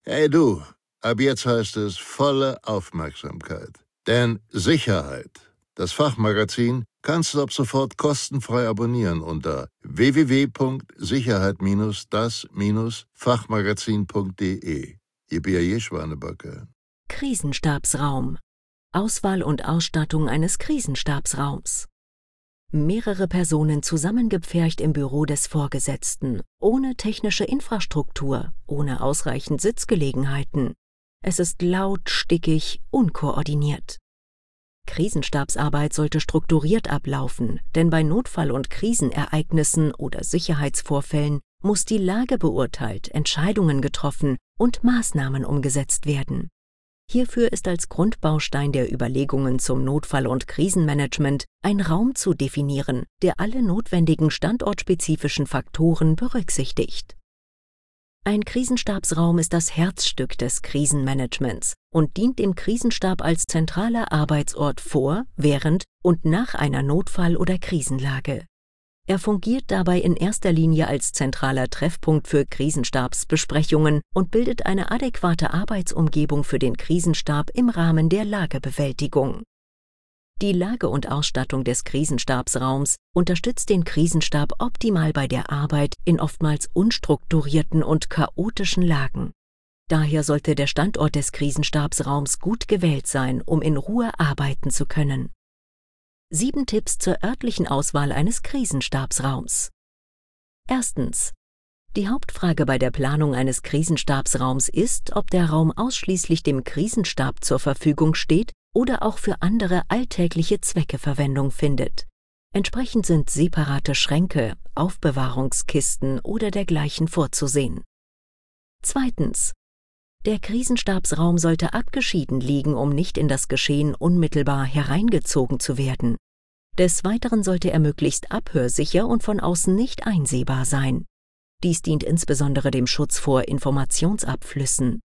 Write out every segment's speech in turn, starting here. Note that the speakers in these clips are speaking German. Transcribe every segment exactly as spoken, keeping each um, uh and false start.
Hey du, ab jetzt heißt es volle Aufmerksamkeit. Denn Sicherheit, das Fachmagazin, kannst du ab sofort kostenfrei abonnieren unter w w w punkt sicherheit das Fachmagazin punkt de. Yippie Schwanebacke. Krisenstabsraum. Auswahl und Ausstattung eines Krisenstabsraums. Mehrere Personen zusammengepfercht im Büro des Vorgesetzten, ohne technische Infrastruktur, ohne ausreichend Sitzgelegenheiten. Es ist laut, stickig, unkoordiniert. Krisenstabsarbeit sollte strukturiert ablaufen, denn bei Notfall- und Krisenereignissen oder Sicherheitsvorfällen muss die Lage beurteilt, Entscheidungen getroffen und Maßnahmen umgesetzt werden. Hierfür ist als Grundbaustein der Überlegungen zum Notfall- und Krisenmanagement ein Raum zu definieren, der alle notwendigen standortspezifischen Faktoren berücksichtigt. Ein Krisenstabsraum ist das Herzstück des Krisenmanagements und dient dem Krisenstab als zentraler Arbeitsort vor, während und nach einer Notfall- oder Krisenlage. Er fungiert dabei in erster Linie als zentraler Treffpunkt für Krisenstabsbesprechungen und bildet eine adäquate Arbeitsumgebung für den Krisenstab im Rahmen der Lagebewältigung. Die Lage und Ausstattung des Krisenstabsraums unterstützt den Krisenstab optimal bei der Arbeit in oftmals unstrukturierten und chaotischen Lagen. Daher sollte der Standort des Krisenstabsraums gut gewählt sein, um in Ruhe arbeiten zu können. Sieben Tipps zur örtlichen Auswahl eines Krisenstabsraums. Erstens. Die Hauptfrage bei der Planung eines Krisenstabsraums ist, ob der Raum ausschließlich dem Krisenstab zur Verfügung steht oder auch für andere alltägliche Zwecke Verwendung findet. Entsprechend sind separate Schränke, Aufbewahrungskisten oder dergleichen vorzusehen. Zweitens. Der Krisenstabsraum sollte abgeschieden liegen, um nicht in das Geschehen unmittelbar hereingezogen zu werden. Des Weiteren sollte er möglichst abhörsicher und von außen nicht einsehbar sein. Dies dient insbesondere dem Schutz vor Informationsabflüssen.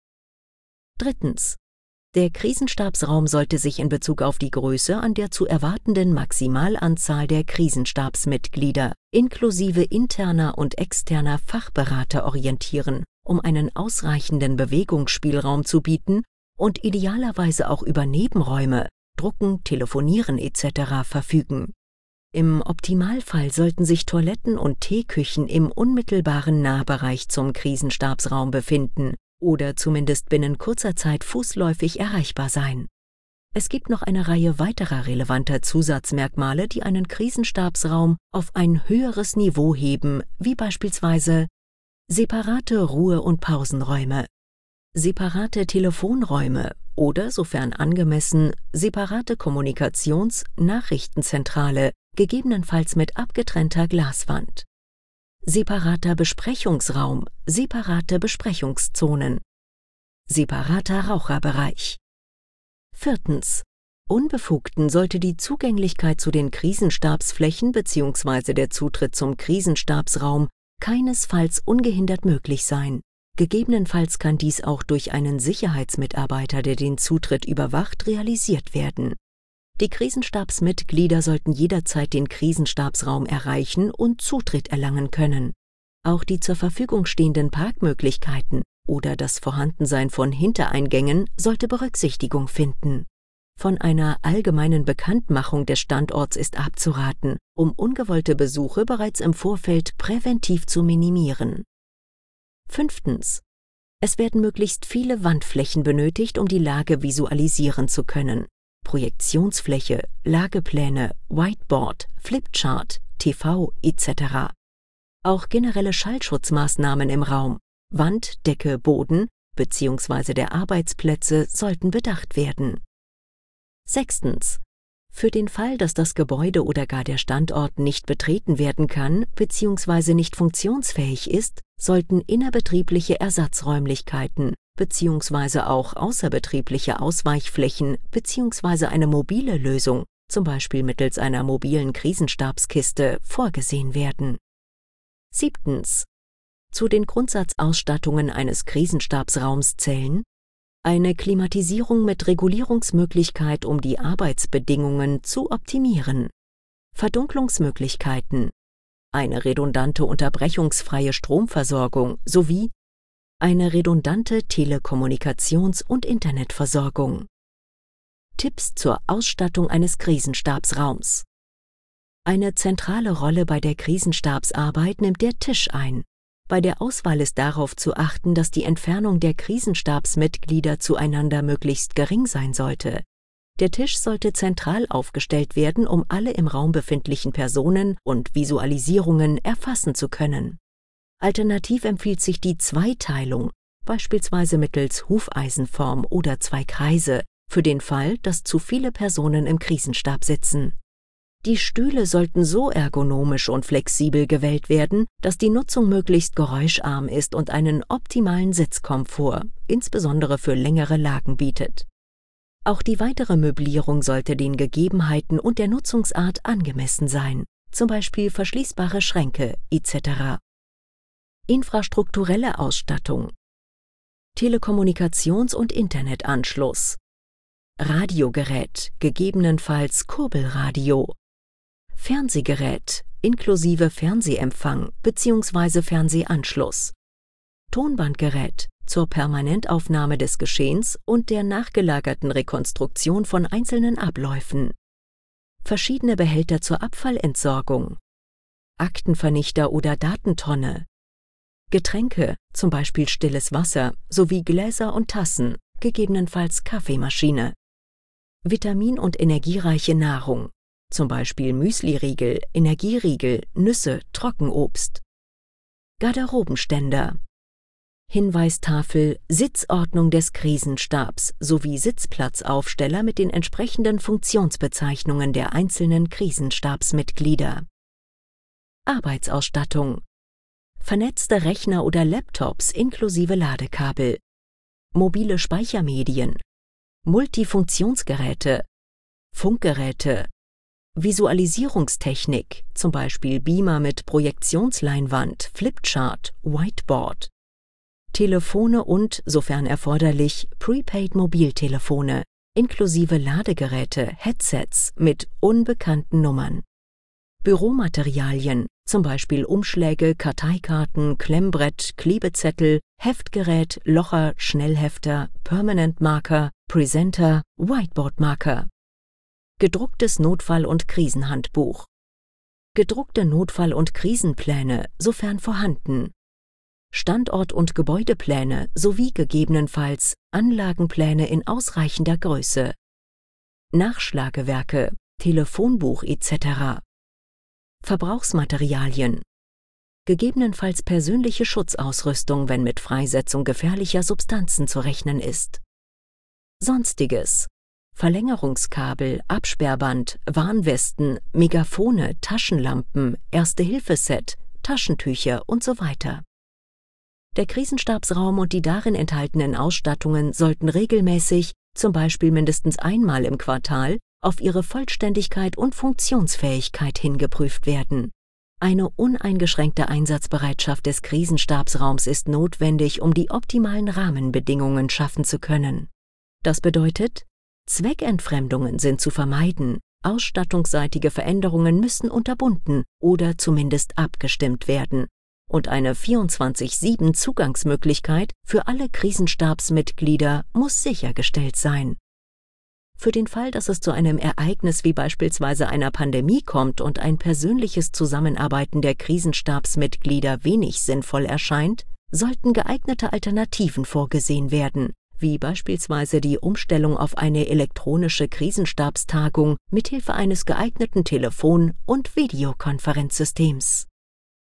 Drittens. Der Krisenstabsraum sollte sich in Bezug auf die Größe an der zu erwartenden Maximalanzahl der Krisenstabsmitglieder inklusive interner und externer Fachberater orientieren, um einen ausreichenden Bewegungsspielraum zu bieten und idealerweise auch über Nebenräume, Drucken, Telefonieren et cetera verfügen. Im Optimalfall sollten sich Toiletten und Teeküchen im unmittelbaren Nahbereich zum Krisenstabsraum befinden oder zumindest binnen kurzer Zeit fußläufig erreichbar sein. Es gibt noch eine Reihe weiterer relevanter Zusatzmerkmale, die einen Krisenstabsraum auf ein höheres Niveau heben, wie beispielsweise separate Ruhe- und Pausenräume, separate Telefonräume oder, sofern angemessen, separate Kommunikations-, Nachrichtenzentrale, gegebenenfalls mit abgetrennter Glaswand, separater Besprechungsraum, separate Besprechungszonen, separater Raucherbereich. Viertens. Unbefugten sollte die Zugänglichkeit zu den Krisenstabsflächen bzw. der Zutritt zum Krisenstabsraum keinesfalls ungehindert möglich sein. Gegebenenfalls kann dies auch durch einen Sicherheitsmitarbeiter, der den Zutritt überwacht, realisiert werden. Die Krisenstabsmitglieder sollten jederzeit den Krisenstabsraum erreichen und Zutritt erlangen können. Auch die zur Verfügung stehenden Parkmöglichkeiten oder das Vorhandensein von Hintereingängen sollte Berücksichtigung finden. Von einer allgemeinen Bekanntmachung des Standorts ist abzuraten, um ungewollte Besuche bereits im Vorfeld präventiv zu minimieren. Fünftens. Es werden möglichst viele Wandflächen benötigt, um die Lage visualisieren zu können. Projektionsfläche, Lagepläne, Whiteboard, Flipchart, T V et cetera. Auch generelle Schallschutzmaßnahmen im Raum, Wand, Decke, Boden bzw. der Arbeitsplätze sollten bedacht werden. Sechstens. Für den Fall, dass das Gebäude oder gar der Standort nicht betreten werden kann bzw. nicht funktionsfähig ist, sollten innerbetriebliche Ersatzräumlichkeiten bzw. auch außerbetriebliche Ausweichflächen bzw. eine mobile Lösung, zum Beispiel mittels einer mobilen Krisenstabskiste, vorgesehen werden. Siebtens. Zu den Grundsatzausstattungen eines Krisenstabsraums zählen eine Klimatisierung mit Regulierungsmöglichkeit, um die Arbeitsbedingungen zu optimieren, Verdunklungsmöglichkeiten, eine redundante unterbrechungsfreie Stromversorgung sowie Eine redundante Telekommunikations- und Internetversorgung. Tipps zur Ausstattung eines Krisenstabsraums. Eine zentrale Rolle bei der Krisenstabsarbeit nimmt der Tisch ein. Bei der Auswahl ist darauf zu achten, dass die Entfernung der Krisenstabsmitglieder zueinander möglichst gering sein sollte. Der Tisch sollte zentral aufgestellt werden, um alle im Raum befindlichen Personen und Visualisierungen erfassen zu können. Alternativ empfiehlt sich die Zweiteilung, beispielsweise mittels Hufeisenform oder zwei Kreise, für den Fall, dass zu viele Personen im Krisenstab sitzen. Die Stühle sollten so ergonomisch und flexibel gewählt werden, dass die Nutzung möglichst geräuscharm ist und einen optimalen Sitzkomfort, insbesondere für längere Lagen, bietet. Auch die weitere Möblierung sollte den Gegebenheiten und der Nutzungsart angemessen sein, zum Beispiel verschließbare Schränke et cetera. Infrastrukturelle Ausstattung. Telekommunikations- und Internetanschluss. Radiogerät, gegebenenfalls Kurbelradio. Fernsehgerät, inklusive Fernsehempfang bzw. Fernsehanschluss. Tonbandgerät zur Permanentaufnahme des Geschehens und der nachgelagerten Rekonstruktion von einzelnen Abläufen. Verschiedene Behälter zur Abfallentsorgung. Aktenvernichter oder Datentonne. Getränke, zum Beispiel stilles Wasser, sowie Gläser und Tassen, gegebenenfalls Kaffeemaschine. Vitamin- und energiereiche Nahrung, zum Beispiel Müsliriegel, Energieriegel, Nüsse, Trockenobst. Garderobenständer. Hinweistafel, Sitzordnung des Krisenstabs sowie Sitzplatzaufsteller mit den entsprechenden Funktionsbezeichnungen der einzelnen Krisenstabsmitglieder. Arbeitsausstattung. Vernetzte Rechner oder Laptops inklusive Ladekabel. Mobile Speichermedien. Multifunktionsgeräte. Funkgeräte. Visualisierungstechnik, zum Beispiel Beamer mit Projektionsleinwand, Flipchart, Whiteboard. Telefone und, sofern erforderlich, Prepaid-Mobiltelefone, inklusive Ladegeräte, Headsets mit unbekannten Nummern. Büromaterialien, zum Beispiel Umschläge, Karteikarten, Klemmbrett, Klebezettel, Heftgerät, Locher, Schnellhefter, Permanent Marker, Presenter, Whiteboard-Marker. Gedrucktes Notfall- und Krisenhandbuch. Gedruckte Notfall- und Krisenpläne, sofern vorhanden. Standort- und Gebäudepläne sowie gegebenenfalls Anlagenpläne in ausreichender Größe. Nachschlagewerke, Telefonbuch et cetera. Verbrauchsmaterialien. Gegebenenfalls persönliche Schutzausrüstung, wenn mit Freisetzung gefährlicher Substanzen zu rechnen ist. Sonstiges. Verlängerungskabel, Absperrband, Warnwesten, Megafone, Taschenlampen, Erste-Hilfe-Set, Taschentücher und so weiter. Der Krisenstabsraum und die darin enthaltenen Ausstattungen sollten regelmäßig, zum Beispiel mindestens einmal im Quartal, auf ihre Vollständigkeit und Funktionsfähigkeit hingeprüft werden. Eine uneingeschränkte Einsatzbereitschaft des Krisenstabsraums ist notwendig, um die optimalen Rahmenbedingungen schaffen zu können. Das bedeutet, Zweckentfremdungen sind zu vermeiden, ausstattungsseitige Veränderungen müssen unterbunden oder zumindest abgestimmt werden und eine vierundzwanzig sieben Zugangsmöglichkeit für alle Krisenstabsmitglieder muss sichergestellt sein. Für den Fall, dass es zu einem Ereignis wie beispielsweise einer Pandemie kommt und ein persönliches Zusammenarbeiten der Krisenstabsmitglieder wenig sinnvoll erscheint, sollten geeignete Alternativen vorgesehen werden, wie beispielsweise die Umstellung auf eine elektronische Krisenstabstagung mithilfe eines geeigneten Telefon- und Videokonferenzsystems.